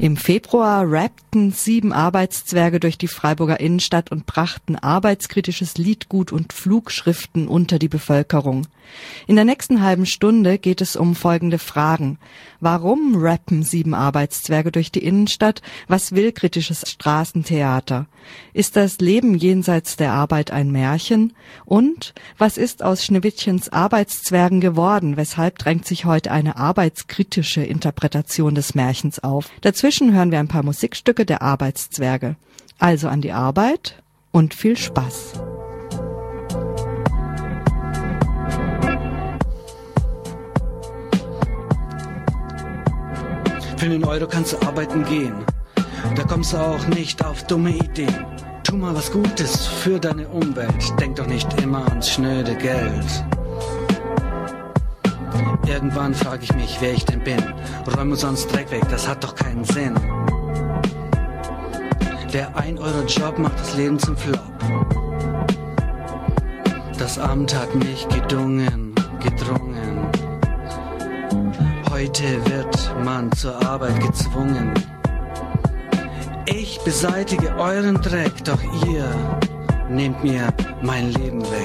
Im Februar rappten 7 Arbeitszwerge durch die Freiburger Innenstadt und brachten arbeitskritisches Liedgut und Flugschriften unter die Bevölkerung. In der nächsten halben Stunde geht es um folgende Fragen. Warum rappen 7 Arbeitszwerge durch die Innenstadt? Was will kritisches Straßentheater? Ist das Leben jenseits der Arbeit ein Märchen? Und was ist aus Schneewittchens Arbeitszwergen geworden? Weshalb drängt sich heute eine arbeitskritische Interpretation des Märchens auf? Dazwischen hören wir ein paar Musikstücke der Arbeitszwerge. Also an die Arbeit und viel Spaß. Für einen Euro kannst du arbeiten gehen, da kommst du auch nicht auf dumme Ideen. Tu mal was Gutes für deine Umwelt, denk doch nicht immer ans schnöde Geld. Irgendwann frag ich mich, wer ich denn bin, räum sonst Dreck weg, das hat doch keinen Sinn. Der 1-Euro-Job macht das Leben zum Flop. Das Amt hat mich gedrungen. Heute wird man zur Arbeit gezwungen. Ich beseitige euren Dreck, doch ihr nehmt mir mein Leben weg.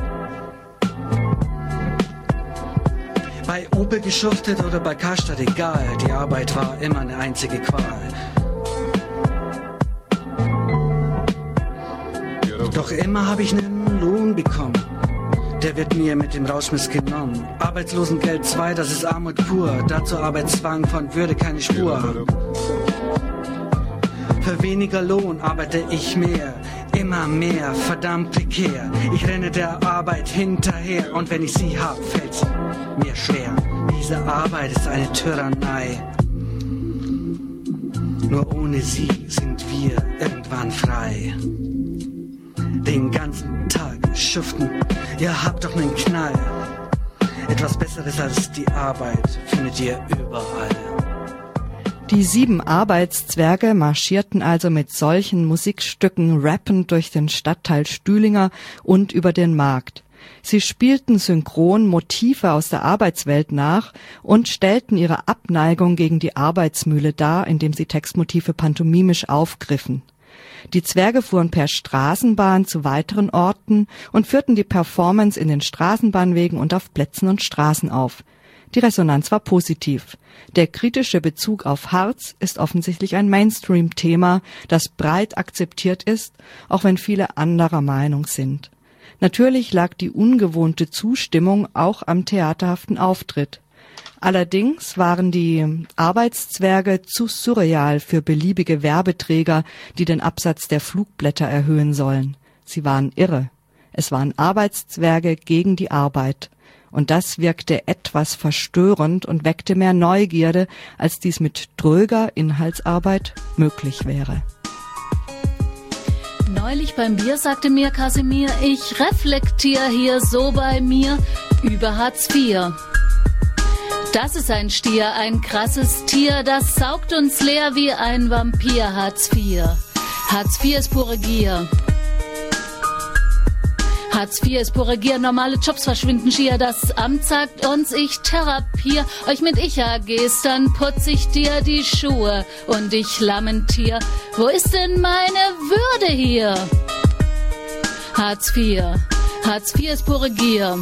Bei Opel geschuftet oder bei Karstadt, egal, die Arbeit war immer eine einzige Qual. Doch immer habe ich einen Lohn bekommen. Der wird mir mit dem Rauschmiss genommen. Arbeitslosengeld 2, das ist Armut pur. Dazu Arbeitszwang von Würde keine Spur. Für weniger Lohn arbeite ich mehr, immer mehr, verdammt prekär. Ich renne der Arbeit hinterher und wenn ich sie hab, fällt sie mir schwer. Diese Arbeit ist eine Tyrannei. Nur ohne sie sind wir irgendwann frei. Den ganzen Tag schuften, ihr habt doch nen Knall. Etwas Besseres als die Arbeit findet ihr überall. Die 7 Arbeitszwerge marschierten also mit solchen Musikstücken rappend durch den Stadtteil Stühlinger und über den Markt. Sie spielten synchron Motive aus der Arbeitswelt nach und stellten ihre Abneigung gegen die Arbeitsmühle dar, indem sie Textmotive pantomimisch aufgriffen. Die Zwerge fuhren per Straßenbahn zu weiteren Orten und führten die Performance in den Straßenbahnwegen und auf Plätzen und Straßen auf. Die Resonanz war positiv. Der kritische Bezug auf Hartz ist offensichtlich ein Mainstream-Thema, das breit akzeptiert ist, auch wenn viele anderer Meinung sind. Natürlich lag die ungewohnte Zustimmung auch am theaterhaften Auftritt. Allerdings waren die Arbeitszwerge zu surreal für beliebige Werbeträger, die den Absatz der Flugblätter erhöhen sollen. Sie waren irre. Es waren Arbeitszwerge gegen die Arbeit. Und das wirkte etwas verstörend und weckte mehr Neugierde, als dies mit dröger Inhaltsarbeit möglich wäre. Neulich beim Bier sagte mir Kasimir, ich reflektiere hier so bei mir über Hartz IV. Das ist ein Stier, ein krasses Tier, das saugt uns leer wie ein Vampir, Hartz IV. Hartz IV ist pure Gier. Hartz IV ist pure Gier, normale Jobs verschwinden schier. Das Amt sagt uns, ich therapier euch mit Ich-AGs, dann putz ich dir die Schuhe und ich lamentier. Wo ist denn meine Würde hier? Hartz IV. Hartz IV ist pure Gier.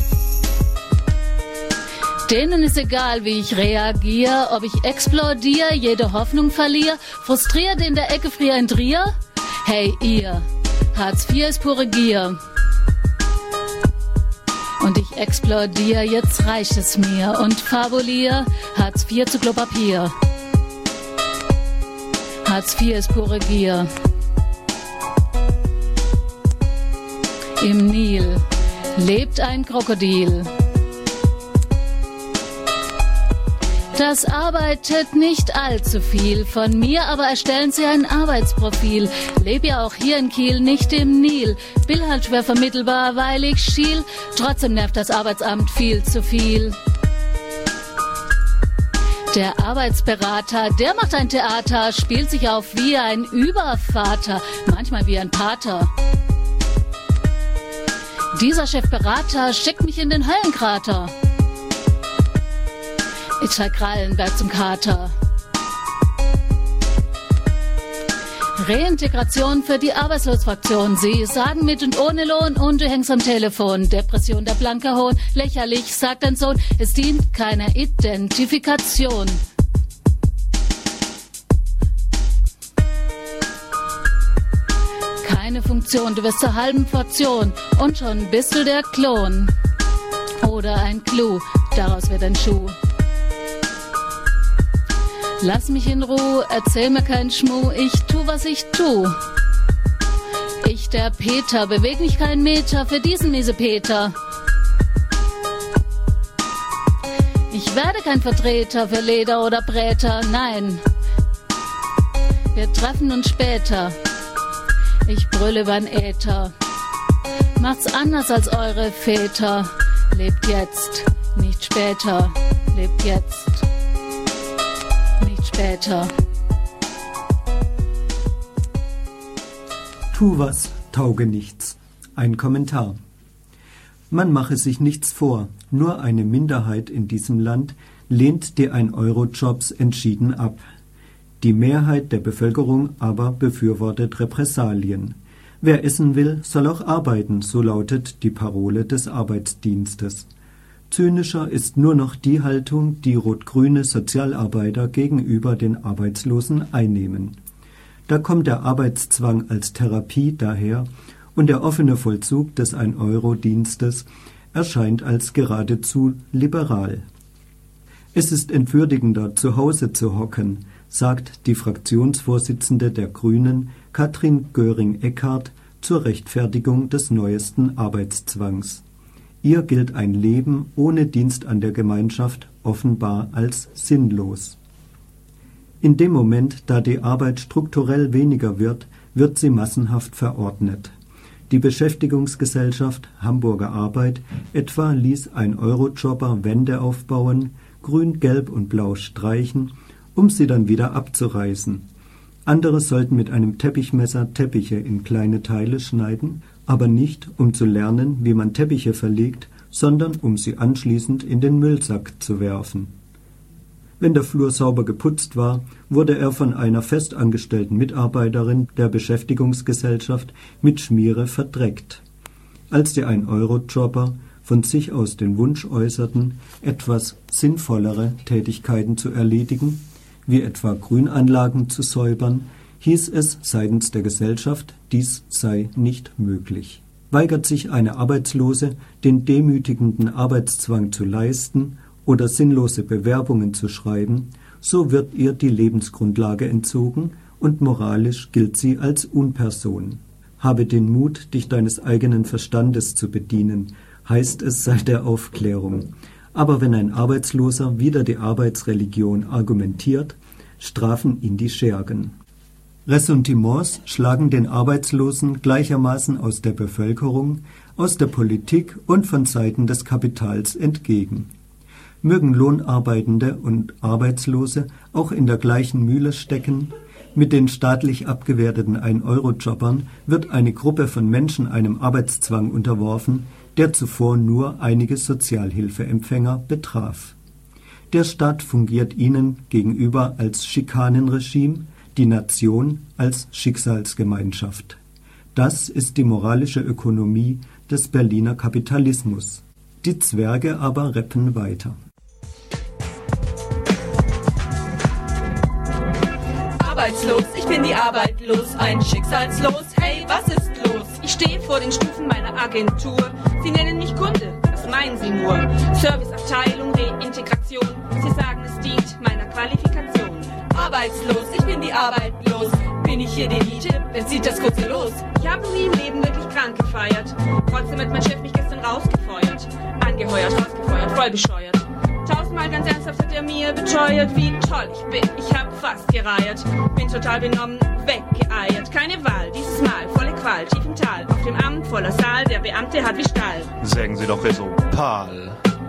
Denen ist egal, wie ich reagier, ob ich explodier, jede Hoffnung verlier, frustriert in der Ecke frier in Trier. Hey ihr, Hartz IV ist pure Gier. Und ich explodier, jetzt reicht es mir und fabulier Hartz IV zu Klopapier. Hartz IV ist pure Gier. Im Nil lebt ein Krokodil. Das arbeitet nicht allzu viel von mir, aber erstellen Sie ein Arbeitsprofil. Leb ja auch hier in Kiel, nicht im Nil. Bin halt schwer vermittelbar, weil ich schiel. Trotzdem nervt das Arbeitsamt viel zu viel. Der Arbeitsberater, der macht ein Theater, spielt sich auf wie ein Übervater, manchmal wie ein Pater. Dieser Chefberater schickt mich in den Höllenkrater. Ich zeig Krallenberg zum Kater. Reintegration für die Arbeitslosfraktion. Sie sagen mit und ohne Lohn und du hängst am Telefon. Depression, der blanke Hohn. Lächerlich, sagt dein Sohn. Es dient keiner Identifikation. Keine Funktion, du wirst zur halben Portion. Und schon bist du der Klon. Oder ein Clou, daraus wird ein Schuh. Lass mich in Ruhe, erzähl mir keinen Schmuh, ich tu, was ich tu. Ich, der Peter, beweg mich keinen Meter für diesen Miesepeter. Ich werde kein Vertreter für Leder oder Bräter, nein. Wir treffen uns später. Ich brülle übern Äther. Macht's anders als eure Väter. Lebt jetzt, nicht später. Lebt jetzt. Später. Tu was, tauge nichts. Ein Kommentar. Man mache sich nichts vor, nur eine Minderheit in diesem Land lehnt die 1-Euro-Jobs entschieden ab. Die Mehrheit der Bevölkerung aber befürwortet Repressalien. Wer essen will, soll auch arbeiten, so lautet die Parole des Arbeitsdienstes. Zynischer ist nur noch die Haltung, die rot-grüne Sozialarbeiter gegenüber den Arbeitslosen einnehmen. Da kommt der Arbeitszwang als Therapie daher und der offene Vollzug des 1-Euro-Dienstes erscheint als geradezu liberal. Es ist entwürdigender, zu Hause zu hocken, sagt die Fraktionsvorsitzende der Grünen, Katrin Göring-Eckardt, zur Rechtfertigung des neuesten Arbeitszwangs. Ihr gilt ein Leben ohne Dienst an der Gemeinschaft offenbar als sinnlos. In dem Moment, da die Arbeit strukturell weniger wird, wird sie massenhaft verordnet. Die Beschäftigungsgesellschaft Hamburger Arbeit etwa ließ 1-Euro-Jobber Wände aufbauen, grün, gelb und blau streichen, um sie dann wieder abzureißen. Andere sollten mit einem Teppichmesser Teppiche in kleine Teile schneiden, aber nicht, um zu lernen, wie man Teppiche verlegt, sondern um sie anschließend in den Müllsack zu werfen. Wenn der Flur sauber geputzt war, wurde er von einer festangestellten Mitarbeiterin der Beschäftigungsgesellschaft mit Schmiere verdreckt. Als die 1-Euro-Jobber von sich aus den Wunsch äußerten, etwas sinnvollere Tätigkeiten zu erledigen, wie etwa Grünanlagen zu säubern, hieß es seitens der Gesellschaft, dies sei nicht möglich. Weigert sich eine Arbeitslose, den demütigenden Arbeitszwang zu leisten oder sinnlose Bewerbungen zu schreiben, so wird ihr die Lebensgrundlage entzogen und moralisch gilt sie als Unperson. Habe den Mut, dich deines eigenen Verstandes zu bedienen, heißt es seit der Aufklärung. Aber wenn ein Arbeitsloser wider die Arbeitsreligion argumentiert, strafen ihn die Schergen. Ressentiments schlagen den Arbeitslosen gleichermaßen aus der Bevölkerung, aus der Politik und von Seiten des Kapitals entgegen. Mögen Lohnarbeitende und Arbeitslose auch in der gleichen Mühle stecken, mit den staatlich abgewerteten 1-Euro-Jobbern wird eine Gruppe von Menschen einem Arbeitszwang unterworfen, der zuvor nur einige Sozialhilfeempfänger betraf. Der Staat fungiert ihnen gegenüber als Schikanenregime, die Nation als Schicksalsgemeinschaft. Das ist die moralische Ökonomie des Berliner Kapitalismus. Die Zwerge aber rappen weiter. Arbeitslos, ich bin die Arbeit los, ein Schicksalslos, hey, was ist los? Ich stehe vor den Stufen meiner Agentur, Sie nennen mich Kunde, was meinen Sie nur? Serviceabteilung, Reintegration, Sie sagen, es dient meiner Qualifikation. Arbeitslos, ich bin die Arbeit los, bin ich hier die Elite, wer zieht das kurze los? Ich habe nie im Leben wirklich krank gefeiert, trotzdem hat mein Chef mich gestern rausgefeuert, angeheuert, rausgefeuert, voll bescheuert. 1000-mal ganz ernsthaft hat er mir beteuert, wie toll ich bin. Ich hab fast gereiert, bin total benommen, weggeeiert. Keine Wahl, dieses Mal, volle Qual, tief im Tal. Auf dem Amt, voller Saal, der Beamte hat wie Stahl. Sagen Sie doch Resopal.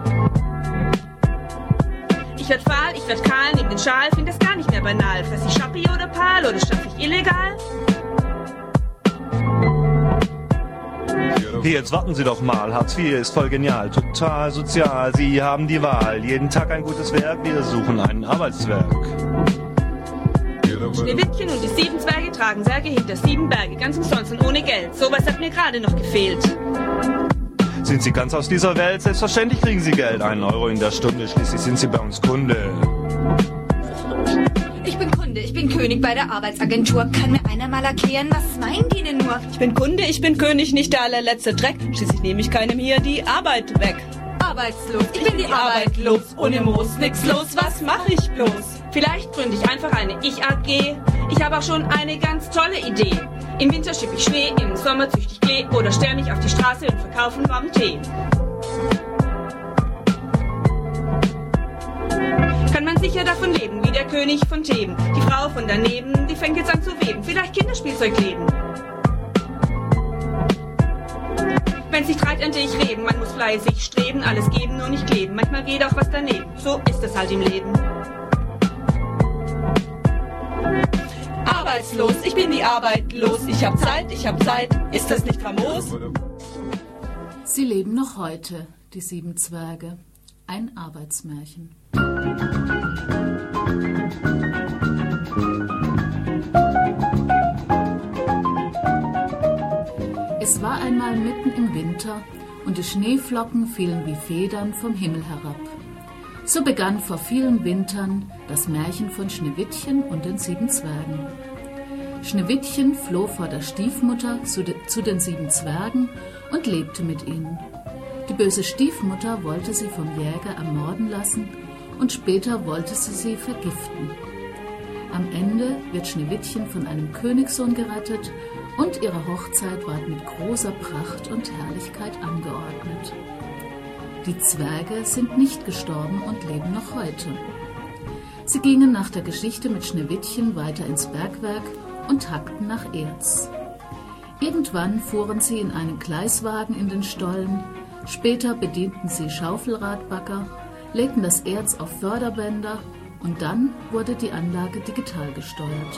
Ich werd fahl, ich werd kahl, nehm den Schal, find das gar nicht mehr banal. Fress ich Schappi oder Pal oder schaff ich illegal? Jetzt warten Sie doch mal, Hartz IV ist voll genial, total sozial, Sie haben die Wahl. Jeden Tag ein gutes Werk, wir suchen einen Arbeitszwerg. Schneewittchen und die 7 Zwerge tragen Särge hinter 7 Berge, ganz umsonst und ohne Geld. Sowas hat mir gerade noch gefehlt. Sind Sie ganz aus dieser Welt? Selbstverständlich kriegen Sie Geld. 1 Euro in der Stunde, schließlich sind Sie bei uns Kunde. Ich bin Kunde, ich bin König bei der Arbeitsagentur. Kann mir einer mal erklären, was meinen die denn nur? Ich bin Kunde, ich bin König, nicht der allerletzte Dreck. Schließlich nehme ich keinem hier die Arbeit weg. Arbeitslos, ich bin die Arbeit los. Ohne Moos, nix los, was mach ich bloß? Vielleicht gründe ich einfach eine Ich-AG. Ich habe auch schon eine ganz tolle Idee. Im Winter schipp ich Schnee, im Sommer züchte ich Klee oder stell mich auf die Straße und verkaufe warmen Tee. Kann man sicher davon leben, wie der König von Theben. Die Frau von daneben, die fängt jetzt an zu weben, vielleicht Kinderspielzeug leben. Wenn sich Streit, ernte ich Reben, man muss fleißig streben, alles geben, nur nicht kleben. Manchmal geht auch was daneben, so ist es halt im Leben. Arbeitslos, ich bin die Arbeit los. Ich hab Zeit, ist das nicht famos? Sie leben noch heute, die 7 Zwerge. Ein Arbeitsmärchen. Es war einmal mitten im Winter und die Schneeflocken fielen wie Federn vom Himmel herab. So begann vor vielen Wintern das Märchen von Schneewittchen und den 7 Zwergen. Schneewittchen floh vor der Stiefmutter zu den 7 Zwergen und lebte mit ihnen. Die böse Stiefmutter wollte sie vom Jäger ermorden lassen und später wollte sie vergiften. Am Ende wird Schneewittchen von einem Königssohn gerettet und ihre Hochzeit ward mit großer Pracht und Herrlichkeit angeordnet. Die Zwerge sind nicht gestorben und leben noch heute. Sie gingen nach der Geschichte mit Schneewittchen weiter ins Bergwerk und hackten nach Erz. Irgendwann fuhren sie in einen Gleiswagen in den Stollen, später bedienten sie Schaufelradbagger, legten das Erz auf Förderbänder und dann wurde die Anlage digital gesteuert.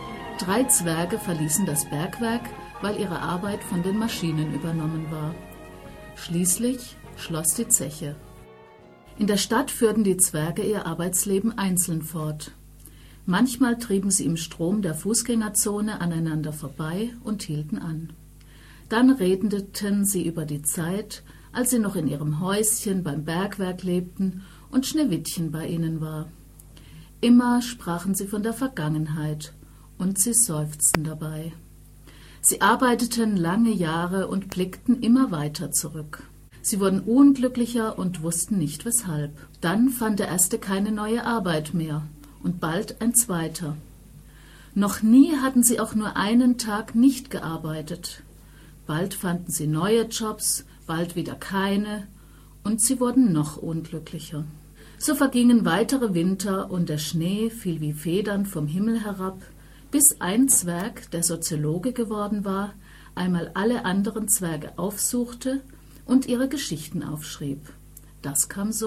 3 Zwerge verließen das Bergwerk, weil ihre Arbeit von den Maschinen übernommen war. Schließlich schloss die Zeche. In der Stadt führten die Zwerge ihr Arbeitsleben einzeln fort. Manchmal trieben sie im Strom der Fußgängerzone aneinander vorbei und hielten an. Dann redeten sie über die Zeit, als sie noch in ihrem Häuschen beim Bergwerk lebten und Schneewittchen bei ihnen war. Immer sprachen sie von der Vergangenheit und sie seufzten dabei. Sie arbeiteten lange Jahre und blickten immer weiter zurück. Sie wurden unglücklicher und wussten nicht weshalb. Dann fand der erste keine neue Arbeit mehr und bald ein zweiter. Noch nie hatten sie auch nur einen Tag nicht gearbeitet. Bald fanden sie neue Jobs, bald wieder keine und sie wurden noch unglücklicher. So vergingen weitere Winter und der Schnee fiel wie Federn vom Himmel herab, bis ein Zwerg, der Soziologe geworden war, einmal alle anderen Zwerge aufsuchte und ihre Geschichten aufschrieb. Das kam so.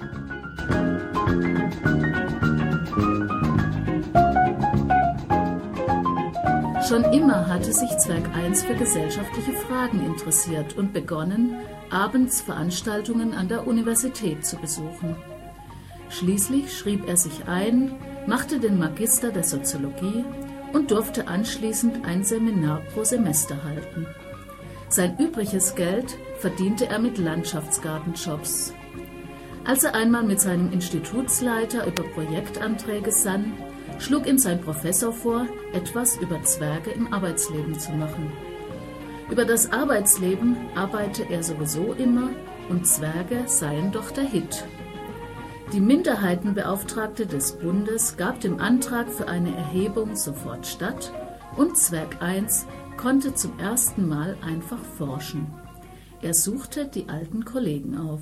Schon immer hatte sich Zwerg 1 für gesellschaftliche Fragen interessiert und begonnen, abends Veranstaltungen an der Universität zu besuchen. Schließlich schrieb er sich ein, machte den Magister der Soziologie und durfte anschließend ein Seminar pro Semester halten. Sein übriges Geld verdiente er mit Landschaftsgartenjobs. Als er einmal mit seinem Institutsleiter über Projektanträge sann, schlug ihm sein Professor vor, etwas über Zwerge im Arbeitsleben zu machen. Über das Arbeitsleben arbeite er sowieso immer und Zwerge seien doch der Hit. Die Minderheitenbeauftragte des Bundes gab dem Antrag für eine Erhebung sofort statt und Zwerg 1 konnte zum ersten Mal einfach forschen. Er suchte die alten Kollegen auf.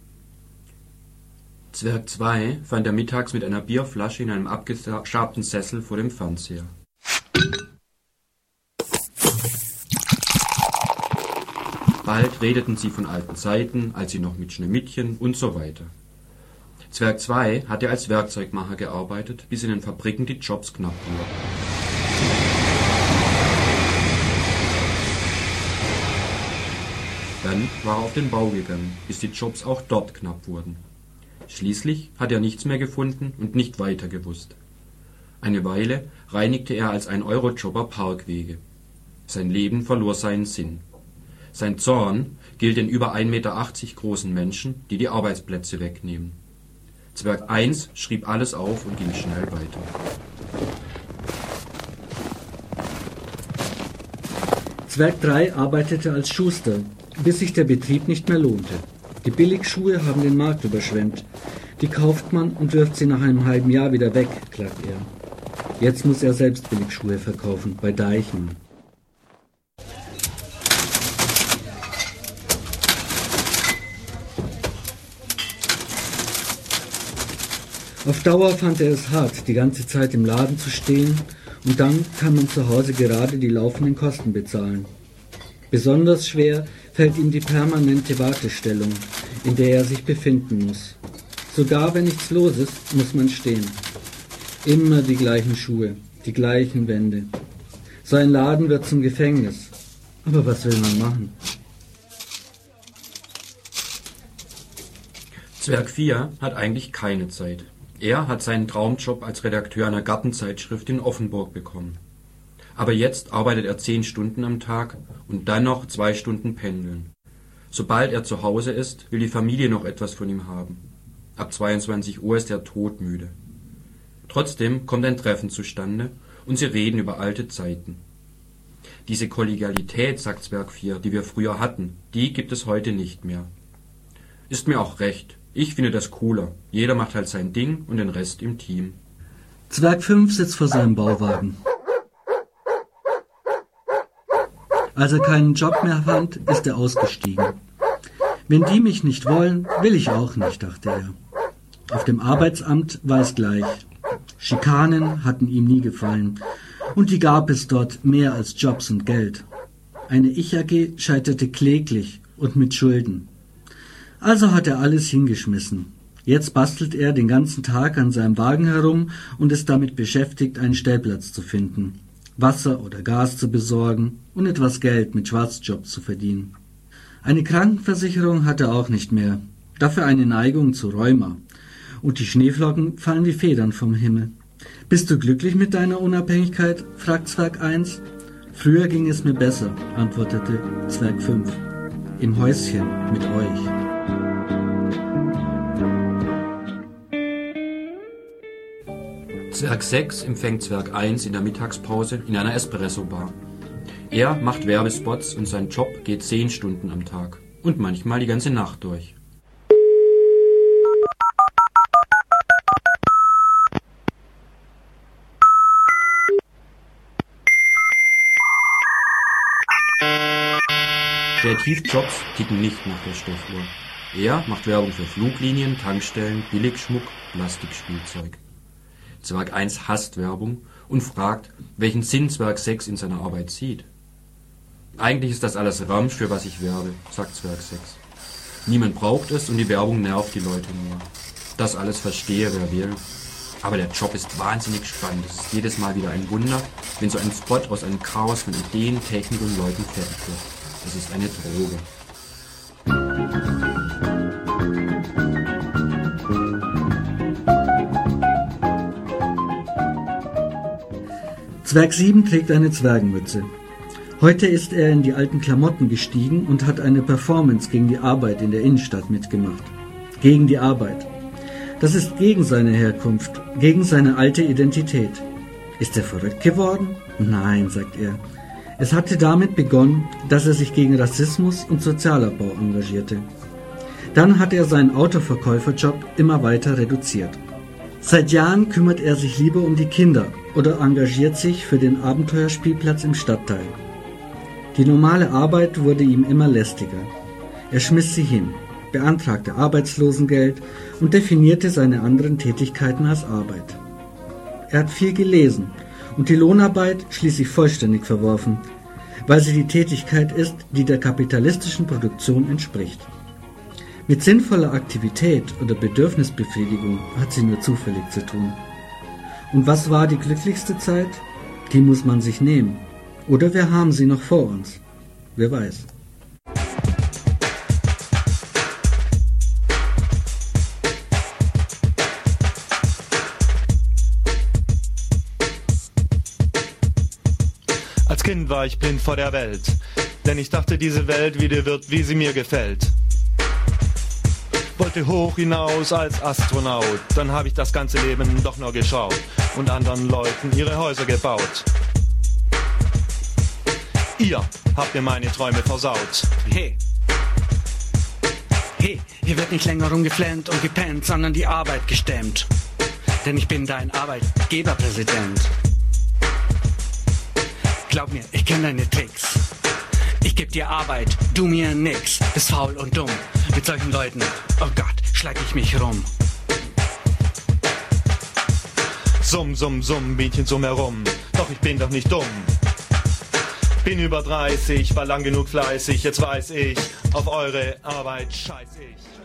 Zwerg 2 fand er mittags mit einer Bierflasche in einem abgeschabten Sessel vor dem Fernseher. Bald redeten sie von alten Zeiten, als sie noch mit Schneewittchen und so weiter. Zwerg 2 hatte als Werkzeugmacher gearbeitet, bis in den Fabriken die Jobs knapp wurden. Dann war er auf den Bau gegangen, bis die Jobs auch dort knapp wurden. Schließlich hat er nichts mehr gefunden und nicht weiter gewusst. Eine Weile reinigte er als 1-Euro-Jobber Parkwege. Sein Leben verlor seinen Sinn. Sein Zorn gilt den über 1,80 Meter großen Menschen, die die Arbeitsplätze wegnehmen. Zwerg 1 schrieb alles auf und ging schnell weiter. Zwerg 3 arbeitete als Schuster, bis sich der Betrieb nicht mehr lohnte. Die Billigschuhe haben den Markt überschwemmt. Die kauft man und wirft sie nach einem halben Jahr wieder weg, klagt er. Jetzt muss er selbst Billigschuhe verkaufen, bei Deichmann. Auf Dauer fand er es hart, die ganze Zeit im Laden zu stehen, und dann kann man zu Hause gerade die laufenden Kosten bezahlen. Besonders schwer fällt ihm die permanente Wartestellung, in der er sich befinden muss. Sogar wenn nichts los ist, muss man stehen. Immer die gleichen Schuhe, die gleichen Wände. So ein Laden wird zum Gefängnis. Aber was will man machen? Zwerg 4 hat eigentlich keine Zeit. Er hat seinen Traumjob als Redakteur einer Gartenzeitschrift in Offenburg bekommen. Aber jetzt arbeitet er 10 Stunden am Tag und dann noch 2 Stunden pendeln. Sobald er zu Hause ist, will die Familie noch etwas von ihm haben. Ab 22 Uhr ist er todmüde. Trotzdem kommt ein Treffen zustande und sie reden über alte Zeiten. Diese Kollegialität, sagt Zwerg 4, die wir früher hatten, die gibt es heute nicht mehr. Ist mir auch recht. Ich finde das cooler. Jeder macht halt sein Ding und den Rest im Team. Zwerg 5 sitzt vor seinem Bauwagen. Als er keinen Job mehr fand, ist er ausgestiegen. Wenn die mich nicht wollen, will ich auch nicht, dachte er. Auf dem Arbeitsamt war es gleich. Schikanen hatten ihm nie gefallen. Und die gab es dort mehr als Jobs und Geld. Eine Ich-AG scheiterte kläglich und mit Schulden. Also hat er alles hingeschmissen. Jetzt bastelt er den ganzen Tag an seinem Wagen herum und ist damit beschäftigt, einen Stellplatz zu finden, Wasser oder Gas zu besorgen und etwas Geld mit Schwarzjobs zu verdienen. Eine Krankenversicherung hat er auch nicht mehr, dafür eine Neigung zu Rheuma. Und die Schneeflocken fallen wie Federn vom Himmel. »Bist du glücklich mit deiner Unabhängigkeit?« fragt Zwerg 1. »Früher ging es mir besser«, antwortete Zwerg 5. »Im Häuschen mit euch.« Zwerg 6 empfängt Zwerg 1 in der Mittagspause in einer Espresso-Bar. Er macht Werbespots und sein Job geht 10 Stunden am Tag und manchmal die ganze Nacht durch. Kreativjobs ticken nicht nach der Stoppuhr. Er macht Werbung für Fluglinien, Tankstellen, Billigschmuck, Plastikspielzeug. Zwerg 1 hasst Werbung und fragt, welchen Sinn Zwerg 6 in seiner Arbeit sieht. Eigentlich ist das alles Ramsch, für was ich werbe, sagt Zwerg 6. Niemand braucht es und die Werbung nervt die Leute nur. Das alles verstehe, wer will. Aber der Job ist wahnsinnig spannend. Es ist jedes Mal wieder ein Wunder, wenn so ein Spot aus einem Chaos von Ideen, Technik und Leuten fertig wird. Das ist eine Droge. Zwerg 7 trägt eine Zwergenmütze. Heute ist er in die alten Klamotten gestiegen und hat eine Performance gegen die Arbeit in der Innenstadt mitgemacht. Gegen die Arbeit. Das ist gegen seine Herkunft, gegen seine alte Identität. Ist er verrückt geworden? Nein, sagt er. Es hatte damit begonnen, dass er sich gegen Rassismus und Sozialabbau engagierte. Dann hat er seinen Autoverkäuferjob immer weiter reduziert. Seit Jahren kümmert er sich lieber um die Kinder oder engagiert sich für den Abenteuerspielplatz im Stadtteil. Die normale Arbeit wurde ihm immer lästiger. Er schmiss sie hin, beantragte Arbeitslosengeld und definierte seine anderen Tätigkeiten als Arbeit. Er hat viel gelesen und die Lohnarbeit schließlich vollständig verworfen, weil sie die Tätigkeit ist, die der kapitalistischen Produktion entspricht. Mit sinnvoller Aktivität oder Bedürfnisbefriedigung hat sie nur zufällig zu tun. Und was war die glücklichste Zeit? Die muss man sich nehmen. Oder wir haben sie noch vor uns. Wer weiß. Als Kind war ich blind vor der Welt, denn ich dachte, diese Welt wieder wird, wie sie mir gefällt. Wollte hoch hinaus als Astronaut, dann habe ich das ganze Leben doch nur geschaut und anderen Leuten ihre Häuser gebaut. Ihr habt mir meine Träume versaut. Hey, hier wird nicht länger rumgeflennt und gepennt, sondern die Arbeit gestemmt. Denn ich bin dein Arbeitgeberpräsident. Glaub mir, ich kenn deine Tricks. Ich geb dir Arbeit, du mir nix. Bist faul und dumm. Mit solchen Leuten, oh Gott, schlag ich mich rum. Summ, summ, summ, Bienchen summ herum. Doch ich bin doch nicht dumm. Bin über 30, war lang genug fleißig. Jetzt weiß ich, auf eure Arbeit scheiß ich.